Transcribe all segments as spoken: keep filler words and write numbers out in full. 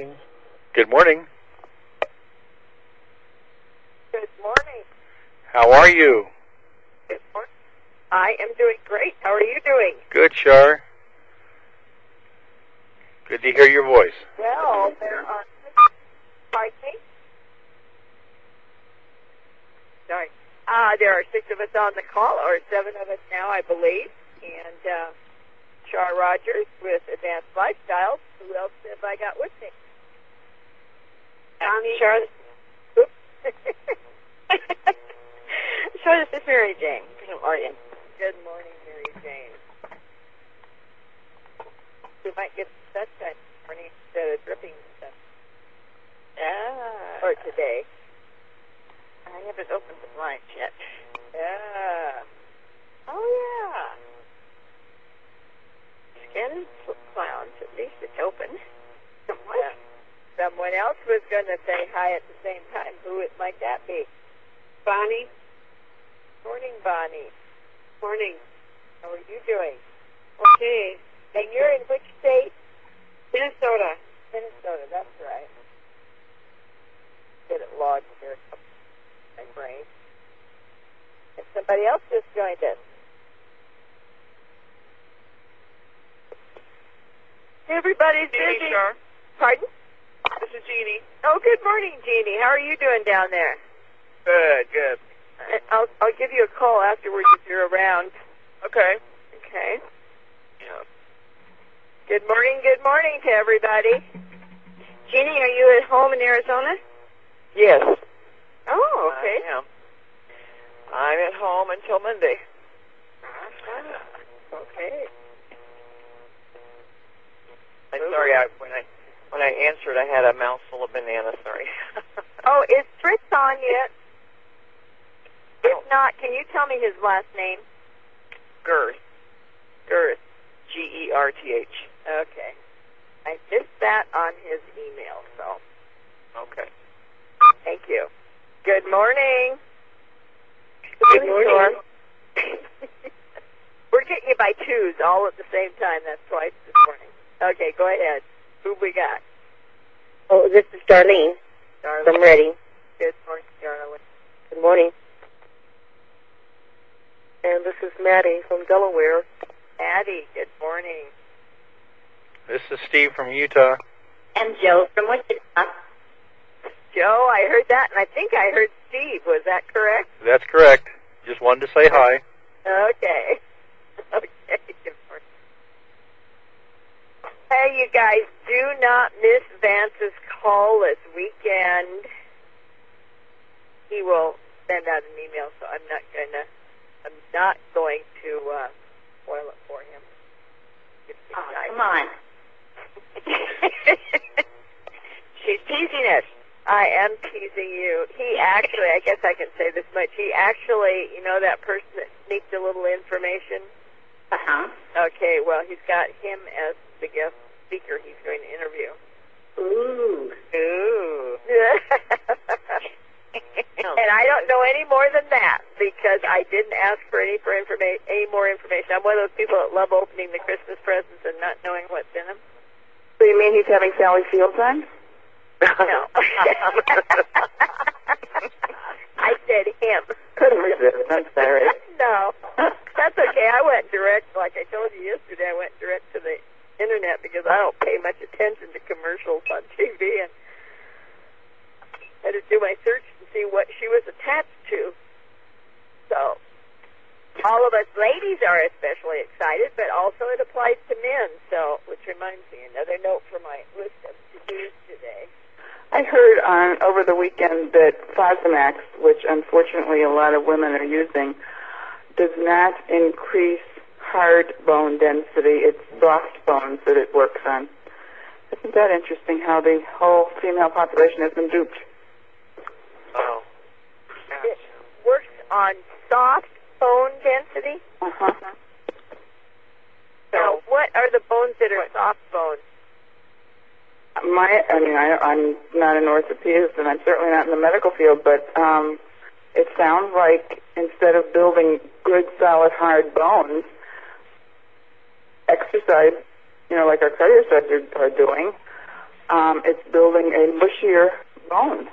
Good morning. Good morning. How are you? Good morning. I am doing great. How are you doing? Good, Char. Good to hear your voice. Well, there are pardon me? Sorry. Uh, there are six of us on the call, or seven of us now, I believe. And uh, Char Rogers with Advanced Lifestyles. Who else have I got with me? Bonnie. Char. Oops. Char, this is Mary Jane from Oregon. Good morning, Mary Jane. We might get sunshine this morning instead of dripping stuff. Ah. Or today. I haven't opened the blinds yet. Yeah. Oh, yeah. Skin clowns. At least it's open. Yeah. Someone else was going to say hi at the same time. Who it might that be? Bonnie. Morning, Bonnie. Morning. How are you doing? Okay. And you're in which state? Minnesota. Minnesota, that's right. Get it logged here. My brain. And somebody else just joined us. Everybody's busy. Char. Pardon? This is Jeannie. Oh, good morning, Jeannie. How are you doing down there? Good, good. I- I'll I'll give you a call afterwards if you're around. Okay. Okay. Yeah. Good morning, good morning to everybody. Jeannie, are you at home in Arizona? Yes. Oh, okay. I am. I'm at home until Monday. Ah, okay. I'm sorry, I, when I when I answered, I had a mouthful of bananas. Sorry. Oh, is Fritz on yet? If Oh. not, can you tell me his last name? Girth. Girth. G E R T H. Okay. I missed that on his email, so Okay. thank you. Good morning. Good morning. We're getting you by twos all at the same time. That's twice this morning. Okay, go ahead. Who we got? Oh, this is Darlene Darlene. from Reading. Good morning, Darlene. Good morning. And this is Maddie from Delaware. Addie, good morning. This is Steve from Utah. And Joe from Wichita. Joe, I heard that, and I think I heard Steve. Was that correct? That's correct. Just wanted to say hi. Okay. Okay, good morning. Hey, you guys, do not miss Vance's call this weekend. He will send out an email, so I'm not gonna, I'm not going to uh, spoil it for him. Oh, come on. She's teasing us. I am teasing you. He actually, I guess I can say this much, he actually, you know that person that sneaked a little information? Uh-huh. Okay, well, he's got him as the guest speaker he's going to interview. Ooh. Ooh. And I don't know any more than that because I didn't ask for any for informa- any more information. I'm one of those people that love opening the Christmas presents and not knowing what's in them. So you mean he's having Sally Field time? No. I said him. Couldn't resist. I'm sorry. No. That's okay. I went direct, like I told you yesterday, I went direct to the internet because I don't pay much attention to commercials on T V, and I had to do my search to see what she was attached to. So, all of us ladies are especially excited, but also it applies to men, so, which reminds me, another note for my list of to-dos today. I heard on over the weekend that Fosamax, which unfortunately a lot of women are using, does not increase hard bone density. It's soft bones that it works on. Isn't that interesting how the whole female population has been duped? Oh. It works on soft bone density? Uh-huh. Now, what are the bones that are soft bones? My, I mean, I, I'm not an orthopedist, and I'm certainly not in the medical field, but um, it sounds like instead of building good, solid, hard bones, exercise, you know, like our cardiologists are, are doing, um, it's building a mushier bone.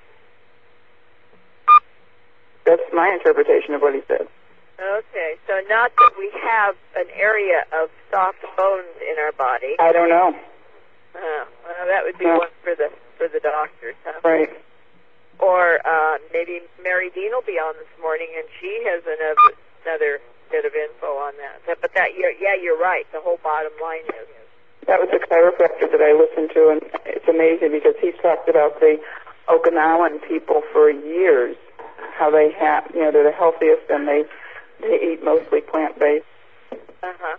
That's my interpretation of what he said. Okay, so not that we have an area of soft bones in our body. I don't know. Uh, well, that would be Yeah. one for the for the doctors, huh? Right. Or uh, maybe Mary Dean will be on this morning, and she has another another bit of info on that. But, but that, you're, yeah, you're right. The whole bottom line is. That was a chiropractor that I listened to, and it's amazing because he's talked about the Okinawan people for years, how they have, you know, they're the healthiest and they they eat mostly plant-based. Uh-huh.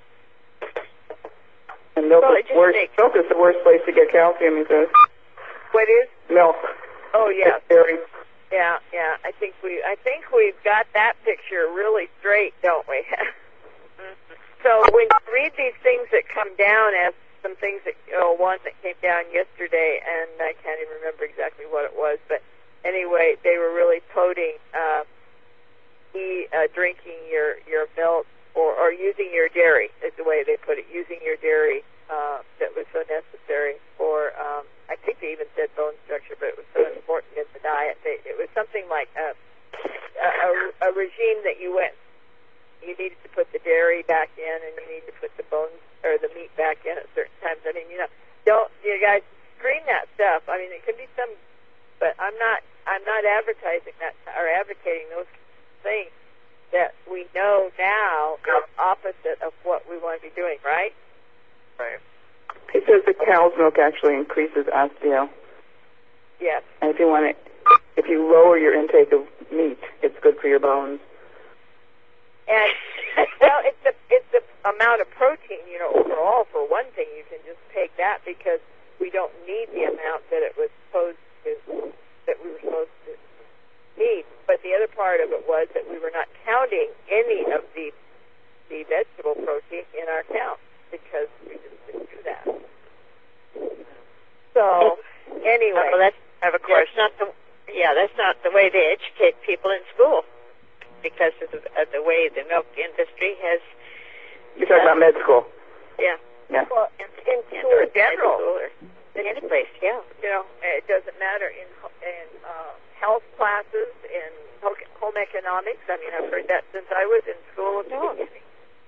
And milk Well, is it just worse. makes- Milk is the worst place to get calcium, he says. What is? Milk. Oh, yeah. It's dairy. Yeah, yeah. I think we, I think we've got that picture really straight, don't we? So when you read these things that come down as some things that, you know, one that came down yesterday, and I can't even remember exactly what it was, but anyway, they were really quoting uh, he, uh, drinking your, your milk or, or using your dairy, is the way they put it, using your dairy uh, that was so necessary for, um, I think they even said bone structure, but it was so important in the diet. They, it was something like a, a, a regime that you went, you needed to put the dairy back in and you need to put the bones or the meat back in at certain times. I mean, you know, don't, you guys screen that stuff. I mean, it could be some, but I'm not, I'm not advertising that or advocating those things that we know now is opposite of what we want to be doing, right? Right. He says the cow's milk actually increases osteo. Yes. And if you want to, if you lower your intake of meat, it's good for your bones. And well, it's the it's the amount of protein, you know, overall. For one thing, you can just take that because we don't need the amount that it was supposed to that we were supposed to need. But the other part of it was that we were not counting any of the the vegetable protein in our count because we just didn't do that. So anyway, Well, that's, I have a that's question. not the yeah, that's not the way they educate people in school, because of the, of the way the milk industry has. You're talking about med school. Yeah. Yeah. well, in, in Yeah, school or in general, school or any place. Yeah. you know, it doesn't matter in in uh, health classes, in ho- home economics. I mean, I've heard that since I was in school at the beginning.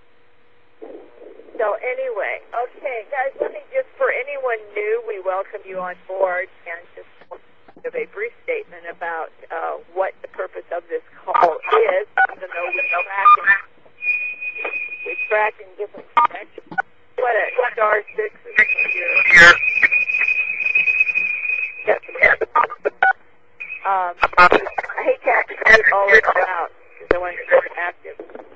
So anyway, okay, guys, let me just, for anyone new, we welcome you on board and just give a brief statement about uh, what the purpose of this call is, even though we track in, we track in different directions. What a star six is here. Um, I hate to activate all this out because I want to be active.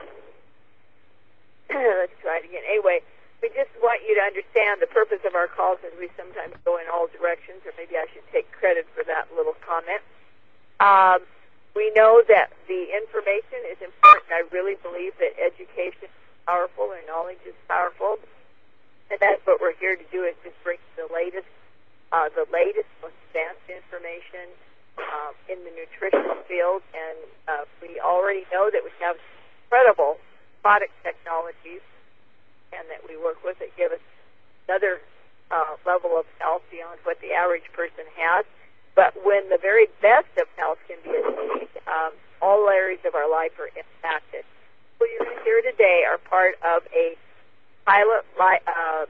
Let's try it again. Anyway, we just want you to understand the purpose of our calls is we sometimes go in all directions, or maybe I should take credit for that little comment. Um, we know that the information is important. I really believe that education is powerful or knowledge is powerful, and that's what we're here to do, is just bring the latest, uh, the latest, most advanced information um, in the nutritional field, and uh, we already know that we have incredible product technologies and that we work with that give us another uh, level of health beyond what the average person has. But when the very best of health can be achieved, um, all areas of our life are impacted. What you're going to hear today are part of a pilot li- uh,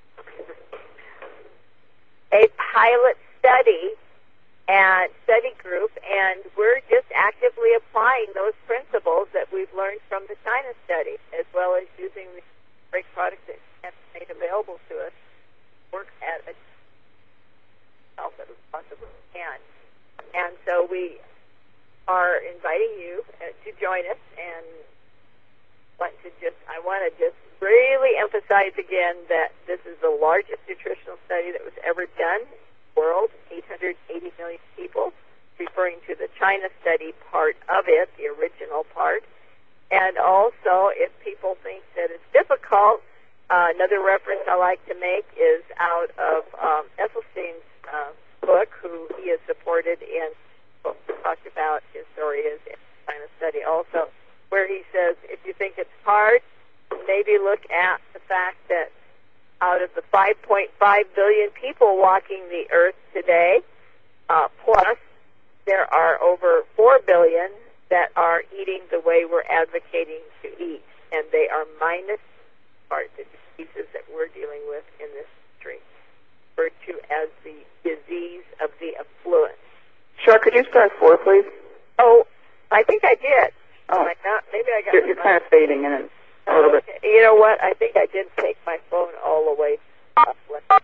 a pilot study and study group, and we're just actively applying those principles that we've learned from the China study, as well as using the great products that have made available to us, work at a health that we possibly can. And so we are inviting you uh, to join us, and want to just I want to just really emphasize again that this is the largest nutritional study that was ever done. World, eight hundred eighty million people, referring to the China study part of it, the original part. And also, if people think that it's difficult, uh, another reference I like to make is out of um, Esselstyn's uh, book, who he has supported in, well, talked about his story is in the China study also, where he says, if you think it's hard, maybe look at the fact that out of the five point five billion people walking the earth today, uh, plus there are over four billion that are eating the way we're advocating to eat, and they are minus part the diseases that we're dealing with in this country, referred to as the disease of the affluent. Sure, could you start four, please? Oh, I think I did. Oh, Am I not? Maybe I got you're, you're kind of fading in it a little bit. You know what? I think I did take my phone all the way up.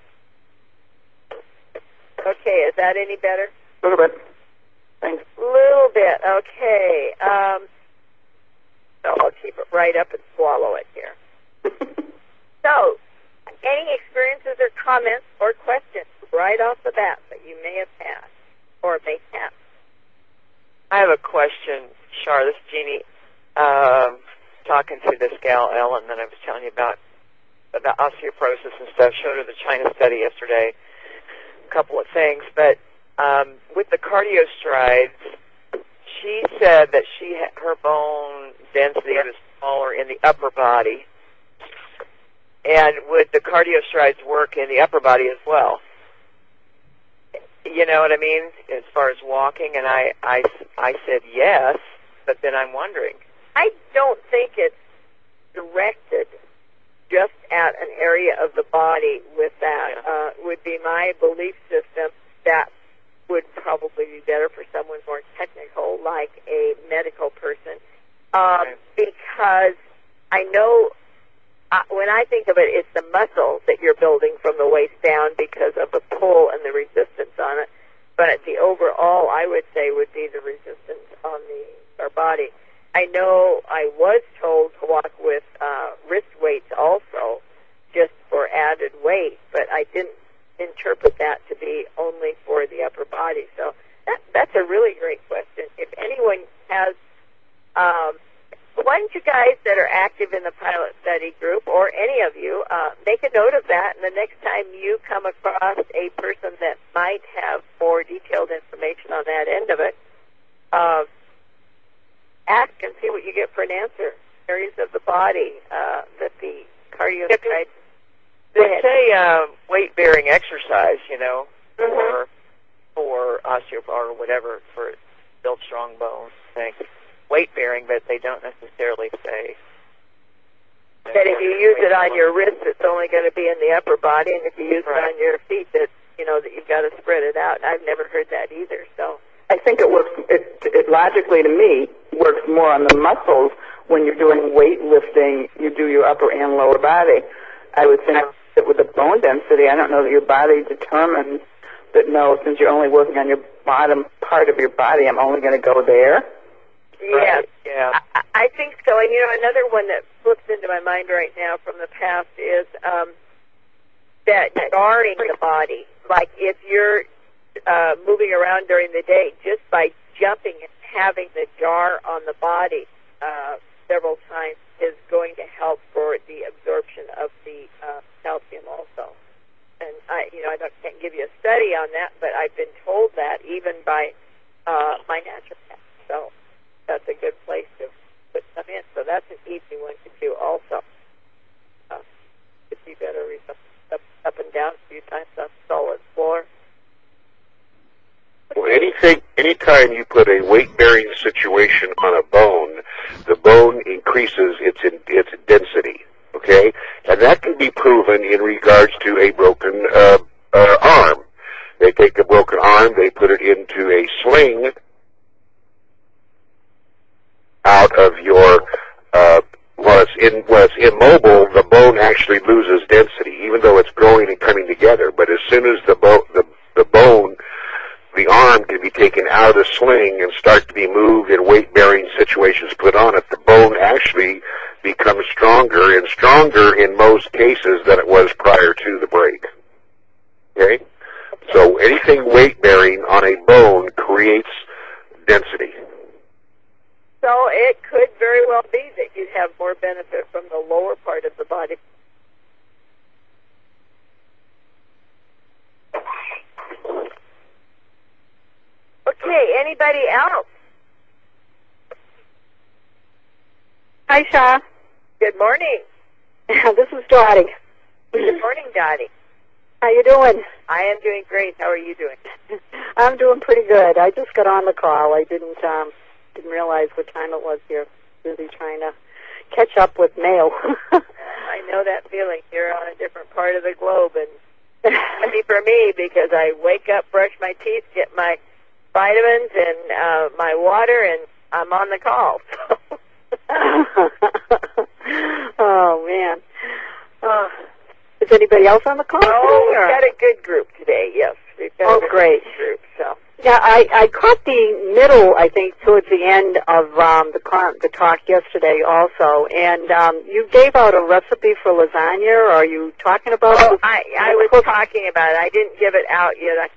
Okay, is that any better? A little bit. Thanks. Little bit. Okay. Um, so I'll keep it right up and swallow it here. So, any experiences or comments or questions right off the bat that you may have had or may have? I have a question, Char. This is Jeannie. Um, talking to this gal, Ellen, that I was telling you about, about osteoporosis and stuff. Showed her the China study yesterday. A couple of things. But um, with the cardio strides, she said that she ha- her bone density was smaller in the upper body. And would the cardio strides work in the upper body as well? You know what I mean? As far as walking, and I, I, I said yes, but then I'm wondering. I don't think it's directed just at an area of the body with that. Yeah. Uh, would be my belief system. That would probably be better for someone more technical, like a medical person, um, Okay. because I know uh, when I think of it, it's the muscle that you're building from the waist down because of the pull and the resistance on it. But the overall, I would say, would be the resistance on the our body. I know I was told to walk with uh, wrist weights also, just for added weight, but I didn't interpret that to be only for the upper body. So that, that's a really great question. If anyone has, um, why don't you guys that are active in the pilot study group, or any of you, uh, make a note of that, and the next time you come across a person that might have more detailed information on that end of it, uh, ask and see what you get for an answer. Areas of the body uh, that the cardio strides. Go They ahead. say uh, weight-bearing exercise, you know, Mhm. for for osteoporosis or whatever, for build strong bones. Things weight-bearing, but they don't necessarily say That if you use it on your wrist, it's only going to be in the upper body, and if you use Right. it on your feet, that you know that you've got to spread it out. And I've never heard that either. So I think it works, it, it logically to me, works more on the muscles. When you're doing weightlifting, you do your upper and lower body. I would think that with the bone density, I don't know that your body determines that, no, since you're only working on your bottom part of your body, I'm only going to go there. yes, Yeah. I, I think so. And you know, another one that flips into my mind right now from the past is um, that jarring the body. Like if you're uh, moving around during the day, just by jumping and having the jar on the body uh, several times is going to help for the absorption of the uh, calcium also. And I, you know, I don't, can't give you a study on that, but I've been told that even by uh, my naturopath. So that's a good place to put some in. So that's an easy one to do also. Uh, to be better up, up, up and down a few times on solid floor. Well, anything, anytime you put a weight-bearing situation on a bone, the bone increases its its density. Okay, and that can be proven in regards to a broken uh, uh, arm. They take a broken arm, they put it into a sling out of your. Uh, while it's in, while it's immobile, the bone actually loses density, even though it's growing and coming together. But as soon as the bo- the the bone the arm can be taken out of the sling and start to be moved in weight-bearing situations put on it, the bone actually becomes stronger and stronger in most cases than it was prior to the break. Okay? So anything weight-bearing on a bone creates density. So it could very well be that you'd have more benefit from the lower part of the body. Okay, anybody else? Hi, Shaw. Good morning. This is Dottie. Good morning, Dottie. How you doing? I am doing great. How are you doing? I'm doing pretty good. I just got on the call. I didn't um didn't realize what time it was here. Busy trying to catch up with mail. I know that feeling. You're on a different part of the globe, and happy for me because I wake up, brush my teeth, get my vitamins and uh, my water, and I'm on the call. Oh man. Uh, is anybody else on the call? Oh, we've got a good group today. Yes, we've got oh, a good great group. So yeah, I, I caught the middle, I think, towards the end of um, the con- the talk yesterday also, and um, you gave out a recipe for lasagna. Or are you talking about? Oh, I I was talking about it. I didn't give it out yet. I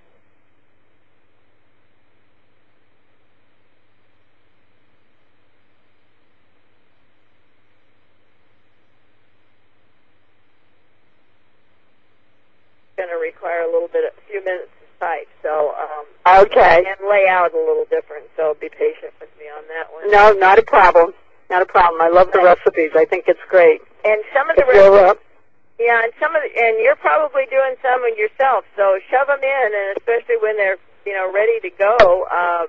going to require a little bit, a few minutes to type, so um, okay, and lay out a little different. So be patient with me on that one. No, not a problem. Not a problem. I love the recipes. I think it's great. And some of the If you're, recipes, uh, yeah, and some of the, and you're probably doing some of yourself. So shove them in, and especially when they're you know ready to go, um,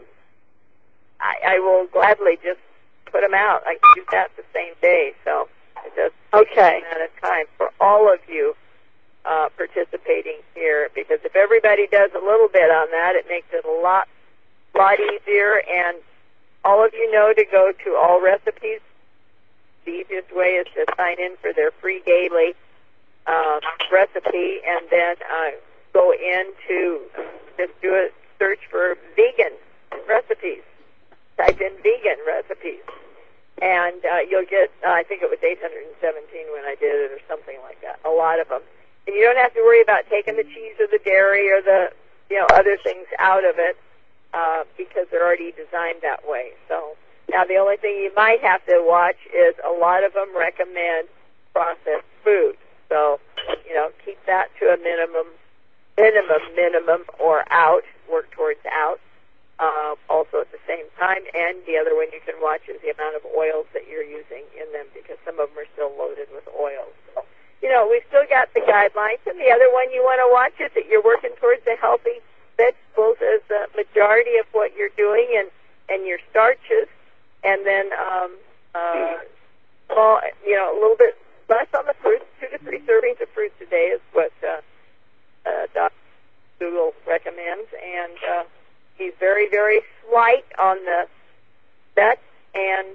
I, I will gladly just put them out. I can do that the same day, so it does take Okay. a amount of time for all of you. Uh, participating here, because if everybody does a little bit on that, it makes it a lot, lot easier. And all of you know to go to All Recipes. The easiest way is to sign in for their free daily uh, recipe, and then uh, go into just do a search for vegan recipes. Type in vegan recipes, and uh, you'll get. Uh, I think it was eight hundred seventeen when I did it, or something like that. A lot of them. And you don't have to worry about taking the cheese or the dairy or the, you know, other things out of it uh, because they're already designed that way. So now the only thing you might have to watch is a lot of them recommend processed food. So, you know, keep that to a minimum, minimum, minimum, or out, work towards out. Uh, also at the same time. And the other one you can watch is the amount of oils that you're using in them, because some of them are still loaded with oils. So, you know, we've still got the guidelines, and the other one you want to watch is that you're working towards the healthy vegetables as the majority of what you're doing, and, and your starches, and then, um, uh, small, you know, a little bit less on the fruits. Two to three servings of fruits a day is what uh, uh, Doctor Google recommends, and uh, he's very, very slight on the nuts and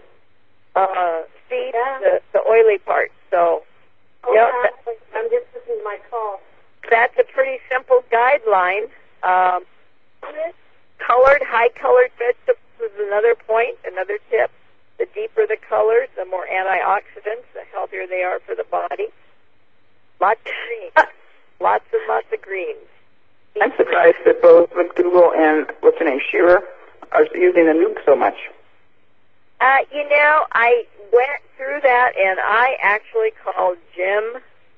uh, seeds, Yeah. the, the oily part. So. oh, Yep. God, I'm just listening to my call. That's a pretty simple guideline. Um, colored, high-colored vegetables is another point, another tip. The deeper the colors, the more antioxidants, the healthier they are for the body. Lots of greens. lots and lots of greens. I'm surprised that both McDougall and what's her name, Shearer, are using the nuke so much. Uh, you know, I went through that, and I actually called Jim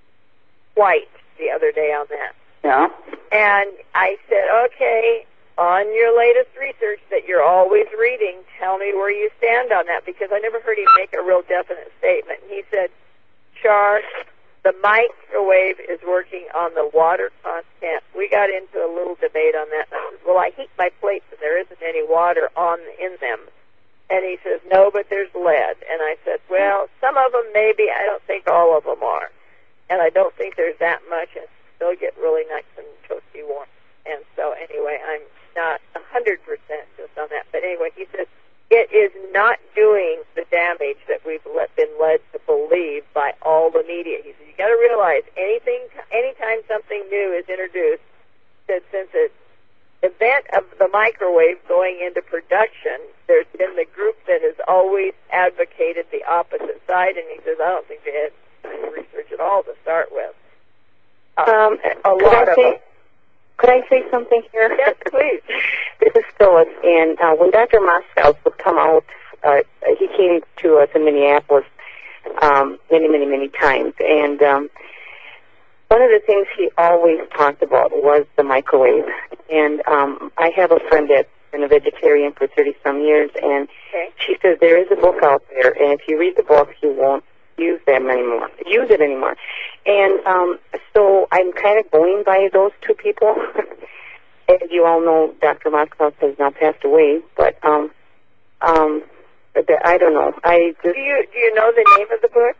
White the other day on that. Yeah. And I said, okay, on your latest research that you're always reading, tell me where you stand on that, because I never heard him make a real definite statement. He said, Char, the microwave is working on the water content. We got into a little debate on that. And I said, well, I heat my plates and there isn't any water on in them. And he says, no, but there's lead. And I said, well, some of them maybe. I don't think all of them are. And I don't think there's that much, and still get really nice and toasty warm. And so anyway, I'm not one hundred percent just on that. But anyway, he says, it is not doing the damage that we've let, been led to believe by all the media. He said, you got to realize, anything, anytime something new is introduced, that since it's event of the microwave going into production, there's been the group that has always advocated the opposite side, and he says, I don't think they had any research at all to start with. Uh, Um, a could lot I of say, them. Could I say something here? Yes, please. This is Phyllis, and uh, when Doctor Moskow would come out, uh, he came to us in Minneapolis um, many, many, many times, and um, one of the things he always talked about was the microwave. And um, I have a friend that's been a vegetarian for thirty-some years, and Okay. she says there is a book out there, and if you read the book, you won't use them anymore, use it anymore. And um, so I'm kind of going by those two people. As you all know, Doctor Moskow has now passed away, but um, um, but the, I don't know. I just, Do you do you know the name of the book?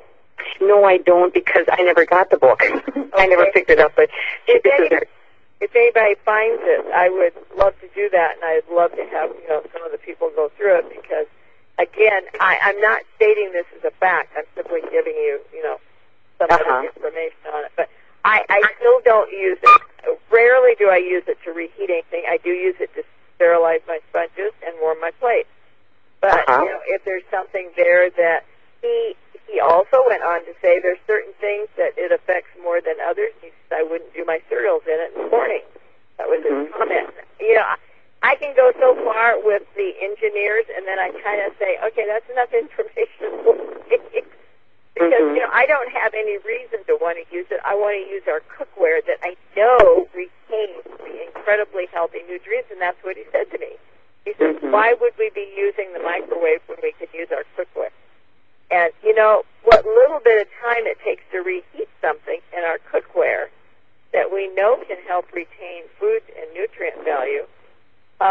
no, I don't, because I never got the book. I never picked it up. But If, this any, is their- if anybody finds it, I would love to do that, and I'd love to have you know some of the people go through it because, again, I, I'm not stating this as a fact. I'm simply giving you you know some Uh-huh. other information on it. But I, I still don't use it. Rarely do I use it to reheat anything. I do use it to sterilize my sponges and warm my plate. But Uh-huh. you know, if there's something there that he he also went on to say there's certain things that it affects more than others. He said I wouldn't do my cereals in it in the morning. That was his Mhm. comment. You know, I can go so far with the engineers, and then I kind of say, okay, that's enough information for me. Because, Mhm. you know, I don't have any reason to want to use it. I want to use our cookware that I know retains the incredibly healthy nutrients, and that's what he said to me. He said, Mhm. why would we be using the microwave when we could use our cookware? And, you know, what little bit of time it takes to reheat something in our cookware that we know can help retain food and nutrient value, um,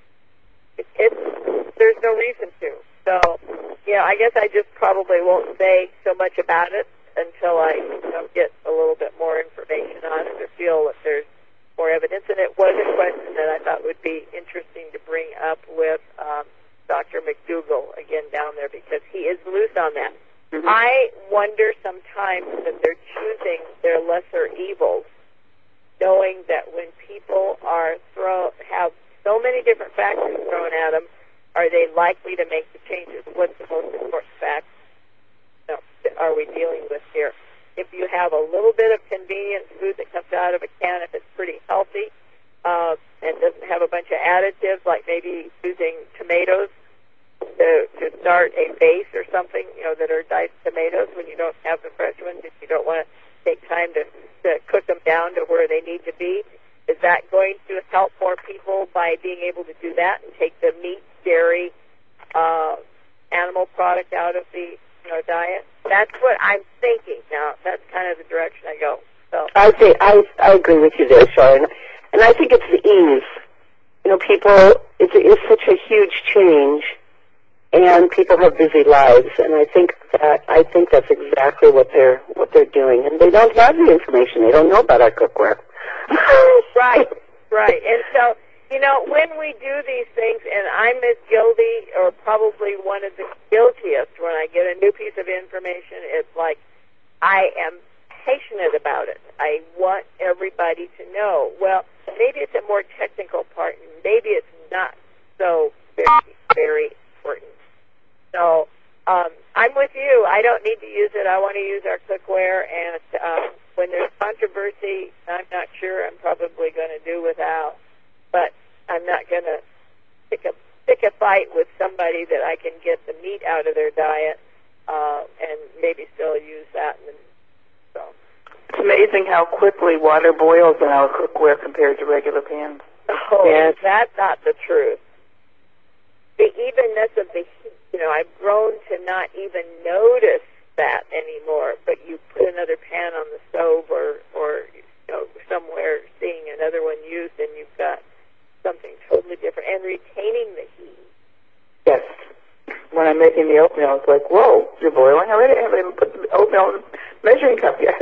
it, it's, there's no reason to. So, you know, I guess I just probably won't say so much about it until I you know, get a little bit more information on it or feel that there's more evidence. And it was a question that I thought would be interesting to bring up with um, Doctor McDougall again down there because he is loose on that. Mhm. I wonder sometimes that they're choosing their lesser evils, knowing that when people are throw have so many different factors thrown at them, are they likely to make the changes? What's the most important fact no, are we dealing with here? If you have a little bit of convenience food that comes out of a can, if it's pretty healthy uh, and doesn't have a bunch of additives, like maybe using tomatoes to, to start a base or something, you know, that are diced tomatoes when you don't have the fresh ones, if you don't want to take time to, to cook them down to where they need to be, is that going to help more people by being able to do that and take the meat, dairy, uh, animal product out of the you know, diet? That's what I'm thinking. Now, that's kind of the direction I go. So I think I I agree with you there, Sharon, and I think it's the ease. You know, people, it's it's such a huge change, and people have busy lives, and I think that I think that's exactly what they're what they're doing, and they don't have the information. They don't know about our cookware. right, right, and so. You know, when we do these things, and I'm as guilty, or probably one of the guiltiest, when I get a new piece of information, it's like I am passionate about it. I want everybody to know. Well, maybe it's a more technical part, and maybe it's not so very, very important. So um, I'm with you. I don't need to use it. I want to use our cookware, and um, when there's controversy, I'm not sure. I'm probably going to do without. But I'm not going to pick a pick a fight with somebody that I can get the meat out of their diet uh, and maybe still use that. And so It's amazing how quickly water boils in our cookware compared to regular pans. oh, Yes. that's not the truth. The evenness of the heat. You know, I've grown to not even notice that anymore. But you put another pan on the stove or or you know somewhere, seeing another one used, and you've got something totally different, and retaining the heat. Yes. When I'm making the oatmeal, it's like, whoa, you're boiling already? I haven't even put the oatmeal in the measuring cup yet.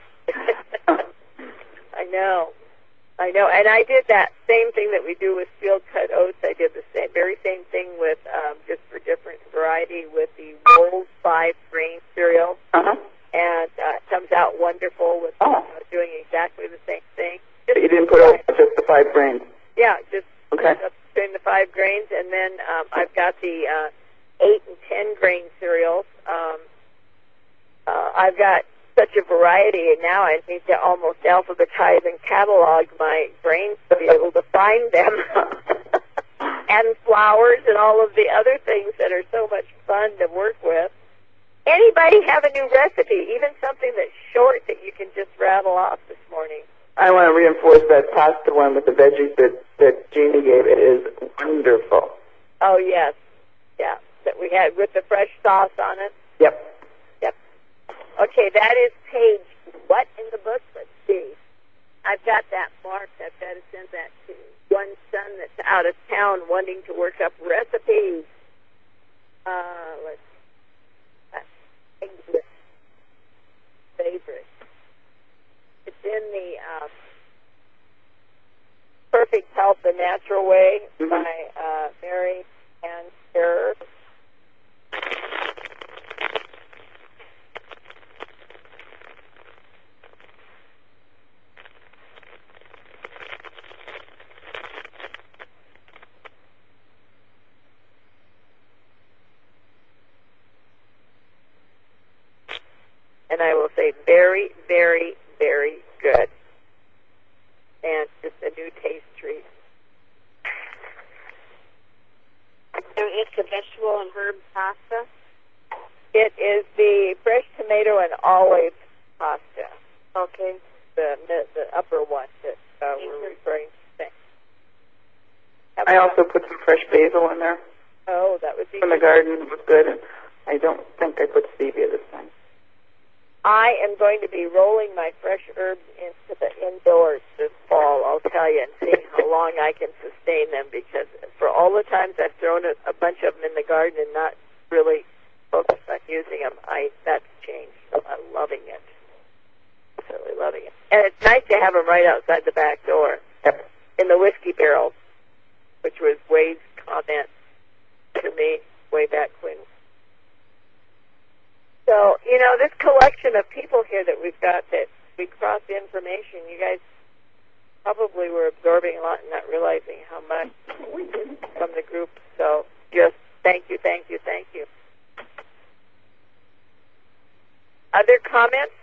I know. I know. And I did that same thing that we do with field-cut oats. I did the same, very same thing with, um, just for different variety, with the rolled five-grain cereal. Uh-huh. And uh, it comes out wonderful with Oh. uh, doing exactly the same thing. You didn't put oatmeal, just the five grains. Yeah, just Okay. up between the five grains, and then um, I've got the uh, eight and ten grain cereals. Um, uh, I've got such a variety, and now I need to almost alphabetize and catalog my grains to be able to find them, and flours and all of the other things that are so much fun to work with. Anybody have a new recipe, even something that's short that you can just rattle off this morning? I want to reinforce that pasta one with the veggies that, that Jeannie gave. It is wonderful. Oh, yes. Yeah, that we had with the fresh sauce on it. Yep. Yeah, Okay, that is page what in the book? Let's see. I've got that marked. I've got to send that to one son that's out of town wanting to work up recipes. Uh, let's see. English favorite. It's in the uh, Perfect Health the Natural Way Mm-hmm. by uh, Mary Ann Kerr. And I will say very, very, very good. And just a new taste treat. So it's the vegetable and herb pasta? It is the fresh tomato and olive pasta. Okay. The the, the upper one that uh, we're referring to. I also put some fresh basil in there Oh, that would be from the garden. It was good. And I don't think I put stevia this time. I am going to be rolling my fresh herbs into the indoors this fall, I'll tell you, and see how long I can sustain them, because for all the times I've thrown a, a bunch of them in the garden and not really focused on using them, I that's changed. So I'm loving it. Absolutely loving it. And it's nice to have them right outside the back door. Yep. In the whiskey barrel, which was Wade's comment to me way back when. So, you know, this collection of people here that we've got that we cross information, you guys probably were absorbing a lot and not realizing how much from the group. So just thank you, thank you, thank you. Other comments?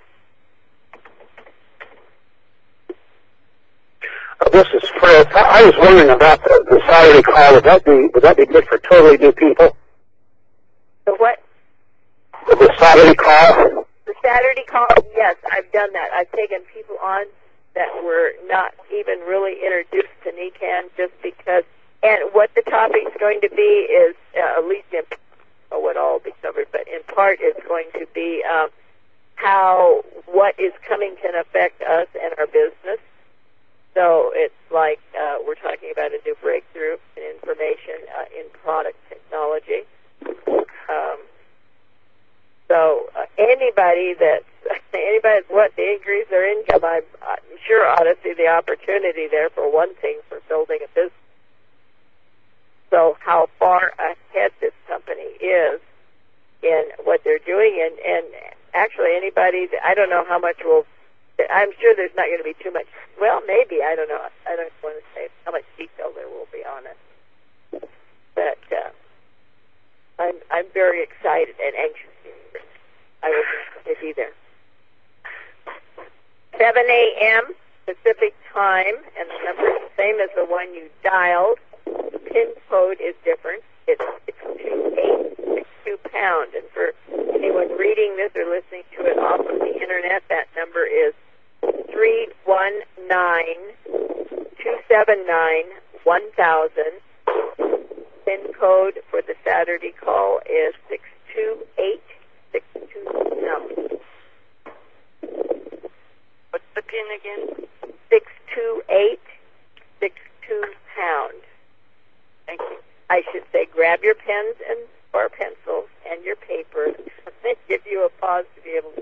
Uh, this is Fred. I, I was wondering about the, the Saturday call. Would that be would that be good for totally new people? The what? The Saturday call. The Saturday call, yes, I've done that. I've taken people on that were not even really introduced to NECAN just because, and what the topic's going to be is, uh, at least in, oh, what all will be covered, but in part it's going to be um, how what is coming can affect us and our business. So it's like uh, we're talking about a new breakthrough in information uh, in product technology. Um, So uh, anybody that's anybody that's what to increase their income, I'm, I'm sure ought to see the opportunity there for one thing for building a business. So how far ahead this company is in what they're doing, and and actually anybody that, I don't know how much will. I'm sure there's not going to be too much. Well, maybe I don't know. I don't want to say how much detail there will be on it, but uh, I'm I'm very excited and anxious. I will be there. seven a.m. Pacific time, and the number is the same as the one you dialed. The PIN code is different. It's six two eight six two pound. And for anyone reading this or listening to it off of the internet, that number is three one nine two seven nine one thousand. PIN code for the Saturday call is six two eight six two pound. What's the pin again? Six two eight six two pound. Thank you. I should say grab your pens and or pencils and your paper and give you a pause to be able to.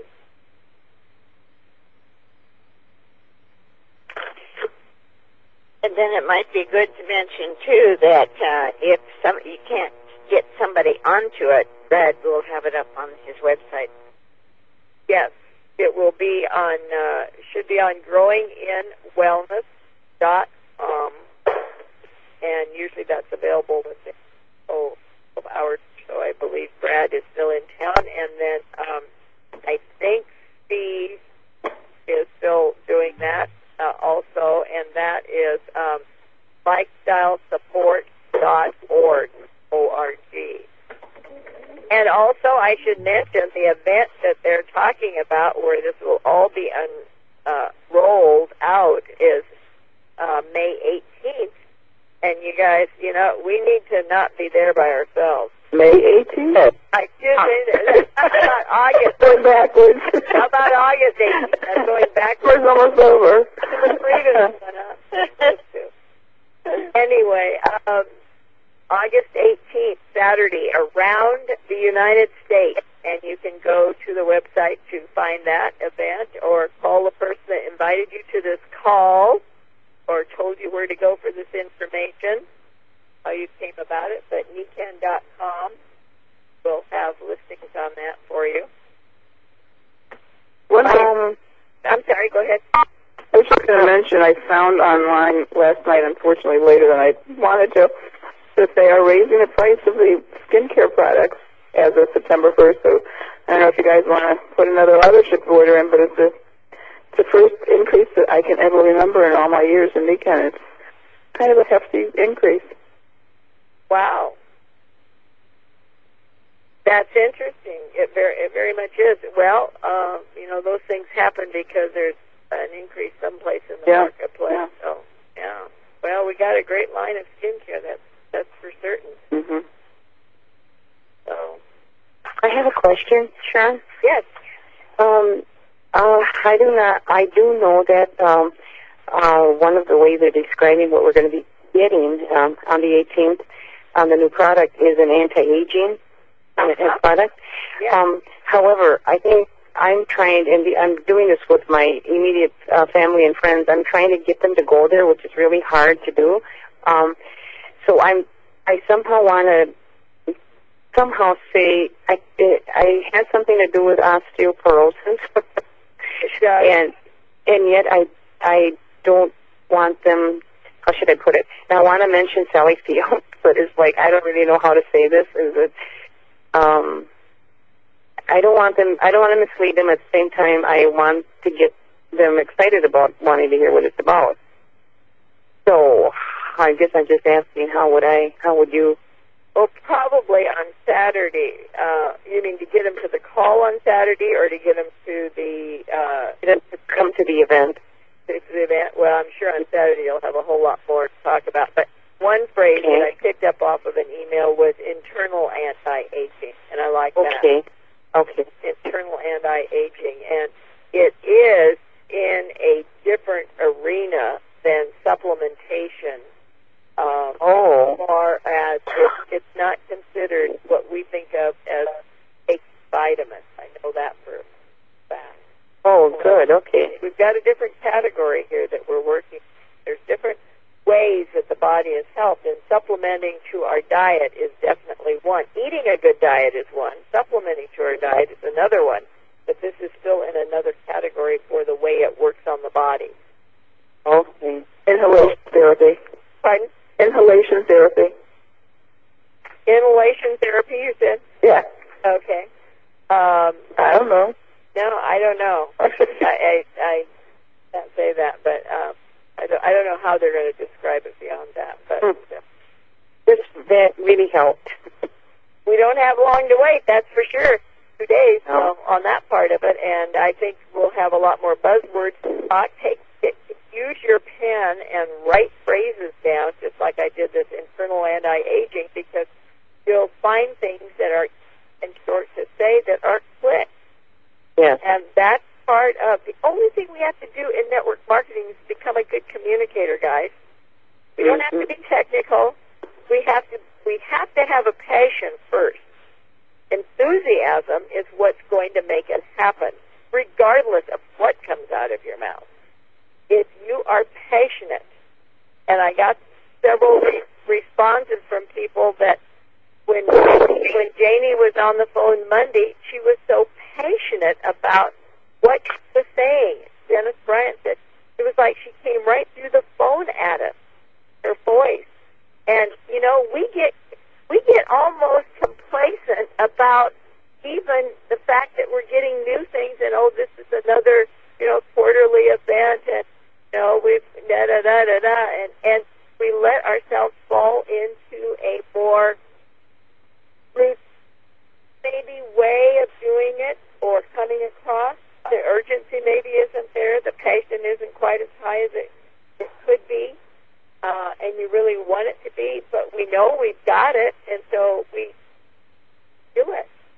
And then it might be good to mention too that uh, if some you can't get somebody onto it, Brad will have it up on his website. Yes, it will be on. Uh, should be on growing in wellness dot com, and usually that's available within oh twelve hours. So I believe Brad is still in town, and then um, I think Steve is still doing that uh, also, and that is um, lifestyle support dot org. O R G. And also, I should mention the event that they're talking about, where this will all be un, uh, rolled out, is uh, May eighteenth. And you guys, you know, we need to not be there by ourselves. May eighteenth? I did say that. How about August? Going backwards. How about August eighteenth? That's going backwards. It's almost over. The freedom went up. Anyway, um, August eighteenth, Saturday, around the United States. And you can go to the website to find that event or call the person that invited you to this call or told you where to go for this information, how you came about it. But nikan dot com will have listings on that for you. One thing, Um, I'm sorry, go ahead. I was just going to mention, I found online last night, unfortunately later than I wanted to, that they are raising the price of the skincare products as of September first. So I don't know if you guys want to put another authorship order in, but it's, a, it's the first increase that I can ever remember in all my years in Nikan. It's kind of a hefty increase. Wow. That's interesting. It very, it very much is. Well, um, you know, those things happen because there's an increase someplace in the Yeah. marketplace. Yeah. So, yeah. Well, we got a great line of skincare. That's that's for certain. Mm-hmm. So, I have a question, Sharon. yes. Um, uh, I do not. I do know that um, uh, one of the ways they're describing what we're going to be getting um, on the eighteenth on the new product is an anti-aging uh, product. Yes. Um, however, I think I'm trying, and the, I'm doing this with my immediate uh, family and friends. I'm trying to get them to go there, which is really hard to do. Um, so I'm. I somehow want to. somehow say I it, I had something to do with osteoporosis, and and yet I I don't want them. How should I put it? Now I want to mention Sally Field, but it's like I don't really know how to say this. Is it? Um, I don't want them. I don't want to mislead them. At the same time, I want to get them excited about wanting to hear what it's about. So I guess I'm just asking, how would I? How would you? Well, probably on Saturday. Uh, you mean to get them to the call on Saturday, or to get them to the uh, Get them to come to the event. to the event? Well, I'm sure on Saturday you'll have a whole lot more to talk about. But one phrase Okay. that I picked up off of an email was internal anti-aging, and I like that. Okay. Okay. Internal anti-aging, and it is in a different arena than supplementation. Um, Oh. As far as it, it's not considered what we think of as a vitamin. I know that for a fact. Oh, good. Okay. We've got a different category here that we're working. There's different ways that the body is helped, and supplementing to our diet is definitely one. Eating a good diet is one. Supplementing to our diet is another one. But this is still in another category for the way it works on the body. Okay. Inhalation therapy. Pardon? Inhalation therapy. Inhalation therapy, you said? Yeah. Okay. Um, I don't know. no, I don't know. I, I, I can't say that, but um, I, don't, I don't know how they're going to describe it beyond that. But Hmm. uh, This that really helped. we don't have long to wait, that's for sure. Two days No. so, on that part of it, and I think we'll have a lot more buzzwords to talk. Take, it, use your pen and write phrases down, just like I did this internal anti-aging, because you'll find things that are in short to say that aren't quick. Yes. And that's part of the only thing we have to do in network marketing is become a good communicator, guys. We don't have to be technical. We have to we have to have a passion first. Enthusiasm is what's going to make it happen, regardless of what comes out of your mouth. If you are passionate, and I got several re- responses from people that when when Janie was on the phone Monday, she was so passionate about what she was saying. Dennis Bryant said it was like she came right through the phone at us, her voice. And you know, we get we get almost complacent about even the fact that we're getting new things, and oh, this is another you know quarterly event, and you know we've da da da da da, and and we let ourselves fall into a more maybe way of doing it or coming across. The urgency maybe isn't there. The passion isn't quite as high as it, it could be. Uh, and you really want it to be, but we know we've got it, and so we do it.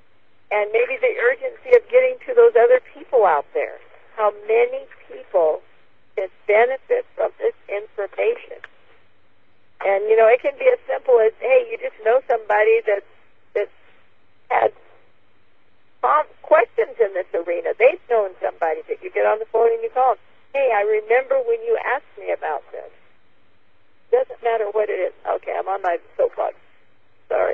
and maybe the urgency of getting to those other people out there. How many people can benefit from this information? And, you know, it can be as simple as, hey, you just know somebody that that had um, questions in this arena. They've known somebody that you get on the phone and you call them. Hey, I remember when you asked me about this. Doesn't matter what it is. Okay, I'm on my soapbox. Sorry.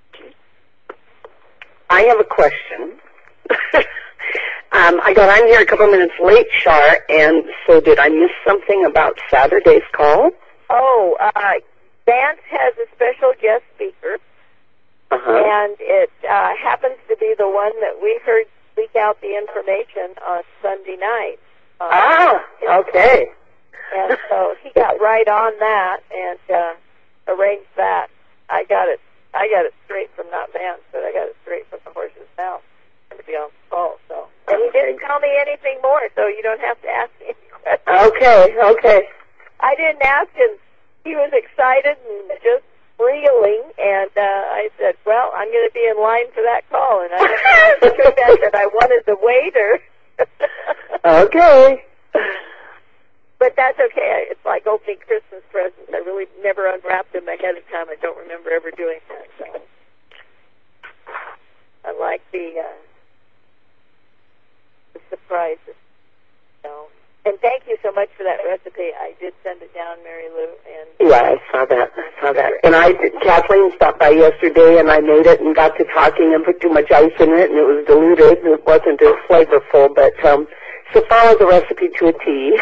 I have a question. um, I got on here a couple minutes late, Shar, and so did I miss something about Saturday's call? Oh, uh, Vance has a special guest speaker, uh-huh. and it uh, happens to be the one that we heard leak out the information on Sunday night. Um, ah, okay. And so he got right on that and uh, arranged that. I got it. I got it straight from not Vance, but I got it straight from the horse's mouth to be on the call. So, and he didn't tell me anything more, so you don't have to ask me any questions. Okay, okay. I didn't ask him. He was excited and just reeling, and uh, I said, "Well, I'm going to be in line for that call," and I took that that I wanted the waiter. Okay. But that's okay. It's like opening Christmas presents. I really never unwrapped them ahead of time. I don't remember ever doing that. So I like the, uh, the surprises. So, and thank you so much for that recipe. I did send it down, Mary Lou. And yeah, I saw that. I saw that. And I did, Kathleen stopped by yesterday, and I made it and got to talking and put too much ice in it, and it was diluted, and it wasn't as flavorful. But um, so follow the recipe to a T.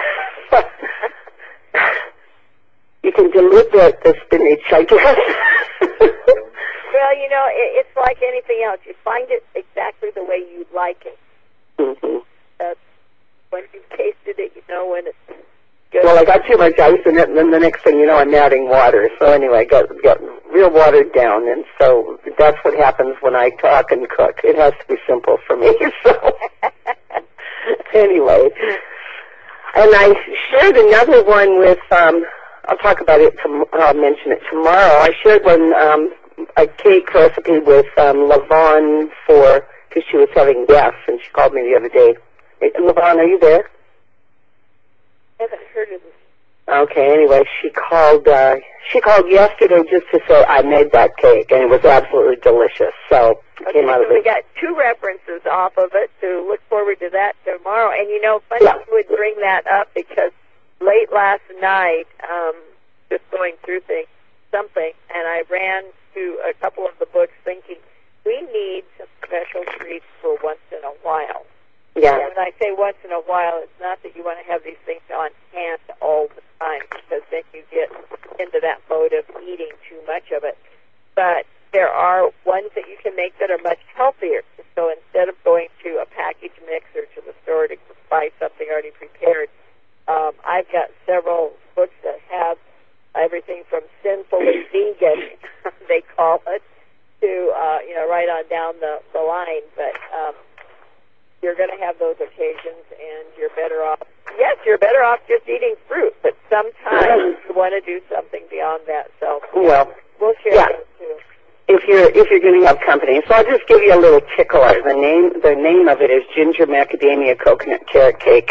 You can dilute the, the spinach, I guess. Well, you know, it, it's like anything else. You find it exactly the way you like it. Mm-hmm. Uh, when you've tasted it, you know when it's good. Well, I got too much ice in it, and then the next thing you know, I'm adding water. So anyway, I got, got real watered down, and so that's what happens when I talk and cook. It has to be simple for me. So anyway. And I shared another one with, um, I'll talk about it, tom- I'll mention it tomorrow. I shared one, um, a cake recipe with um, Lavon for, because she was having guests, and she called me the other day. Hey, Lavon, are you there? I haven't heard of this. Okay, anyway, she called, uh, she called yesterday just to say I made that cake, and it was absolutely delicious. So it Okay, came out so of we it. got two references off of it to look forward to that tomorrow. And you know, funny Yeah. you would bring that up because late last night, um, just going through things, something, and I ran to a couple of the books thinking we need some special treats for once in a while. Yeah. And when I say once in a while, it's not that you want to have these things on hand all the time because then you get into that mode of eating too much of it. But there are ones that you can make that are much healthier. So instead of going to a package mix or to the store to buy something already prepared, um, I've got several books that have everything from sinfully vegan, they call it, to, uh, you know, right on down the, the line. But um, you're going to have those occasions, and you're better off. Yes, you're better off just eating fruit, but sometimes you want to do something beyond that. So Well, we'll share yeah. those too. if you're if you're going to have company. So I'll just give you a little tickler. The name the name of it is ginger macadamia coconut carrot cake.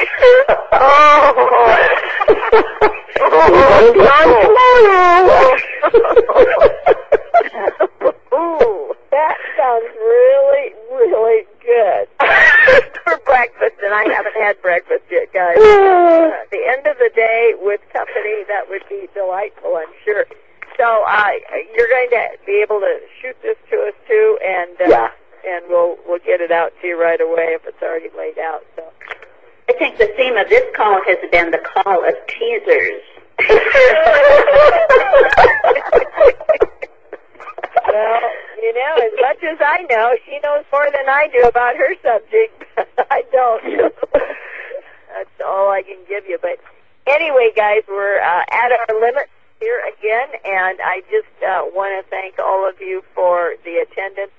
Ooh, that sounds really, really good. For breakfast, and I haven't had breakfast yet, guys. Uh, at the end of the day, with company, that would be delightful, I'm sure. So uh, you're going to be able to shoot this to us too, and uh, Yeah. and we'll we'll get it out to you right away if it's already laid out. So. I think the theme of this call has been the call of teasers. Well, you know, as much as I know, she knows more than I do about her subject. I don't. That's all I can give you. But anyway, guys, we're uh, at our limit here again, and I just uh, want to thank all of you for the attendance.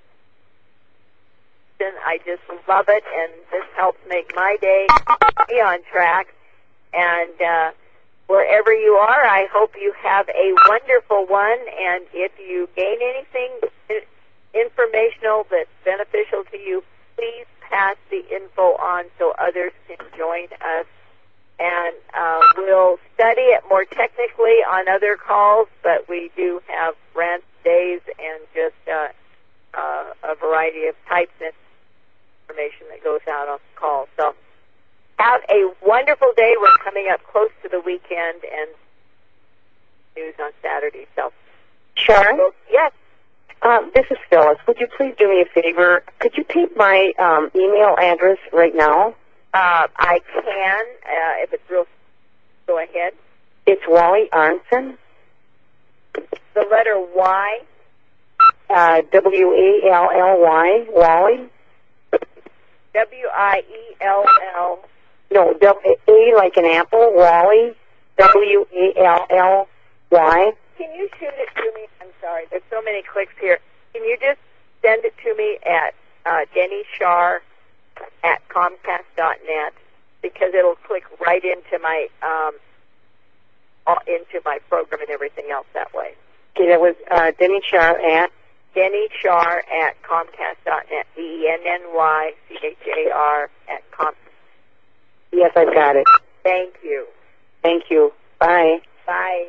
I just love it, and this helps make my day be on track. And uh, wherever you are, I hope you have a wonderful one. And if you gain anything informational that's beneficial to you, please pass the info on so others can join us. And uh, we'll study it more technically on other calls, but we do have rant days and just uh, uh, a variety of types of information that goes out on the call. So have a wonderful day. We're coming up close to the weekend and news on Saturday. So, Sharon? yes. Um, this is Phyllis. Would you please do me a favor? Could you take my um, email address right now? Uh, I can, uh, if it's real, go ahead. It's Wally Arnson. The letter Y. Uh, W A L L Y, Wally. W I E L L. No, w- A like an apple, Wally. W A L L Y. Can you shoot it to me? I'm sorry, there's so many clicks here. Can you just send it to me at uh, Denny Shar at Comcast dot net, because it'll click right into my um, uh, into my program and everything else that way. Okay, that was uh, Denny Shar at Denny Shar at Comcast dot net. D E N N Y C H A R at Comcast. Yes, I've got it. Thank you. Thank you. Bye. Bye.